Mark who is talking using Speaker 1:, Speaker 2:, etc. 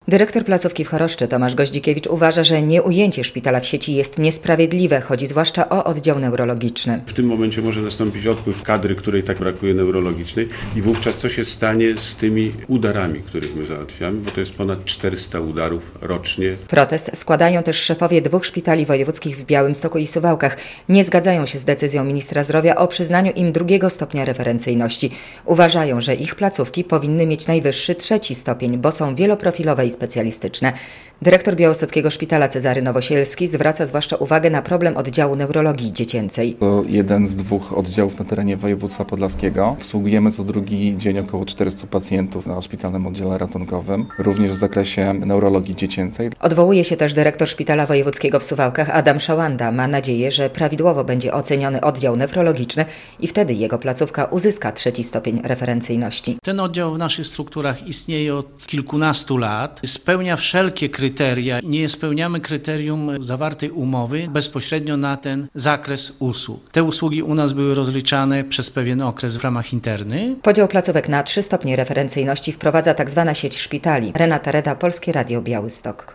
Speaker 1: Dyrektor placówki w Choroszczy Tomasz Goździkiewicz uważa, że nieujęcie szpitala w sieci jest niesprawiedliwe. Chodzi zwłaszcza o oddział neurologiczny.
Speaker 2: W tym momencie może nastąpić odpływ kadry, której tak brakuje neurologicznej i wówczas co się stanie z tymi udarami, których my załatwiamy, bo to jest ponad 400 udarów rocznie.
Speaker 1: Protest składają też szefowie 2 szpitali wojewódzkich w Białymstoku i Suwałkach. Nie zgadzają się z decyzją ministra zdrowia o przyznaniu im 2. stopnia referencyjności. Uważają, że ich placówki powinny mieć najwyższy 3. stopień, bo są wieloprofilowe i specjalistyczne. Dyrektor Białostockiego Szpitala Cezary Nowosielski zwraca zwłaszcza uwagę na problem oddziału neurologii dziecięcej.
Speaker 3: To jeden z 2 oddziałów na terenie województwa podlaskiego. Obsługujemy co drugi dzień około 400 pacjentów na szpitalnym oddziale ratunkowym, również w zakresie neurologii dziecięcej.
Speaker 1: Odwołuje się też dyrektor Szpitala Wojewódzkiego w Suwałkach Adam Szałanda. Ma nadzieję, że prawidłowo będzie oceniony oddział nefrologiczny i wtedy jego placówka uzyska 3. stopień referencyjności.
Speaker 4: Ten oddział w naszych strukturach istnieje od kilkunastu lat. Spełnia wszelkie kryteria. Nie spełniamy kryterium zawartej umowy bezpośrednio na ten zakres usług. Te usługi u nas były rozliczane przez pewien okres w ramach interny.
Speaker 1: Podział placówek na 3 stopnie referencyjności wprowadza tzw. sieć szpitali. Renata Reda, Polskie Radio Białystok.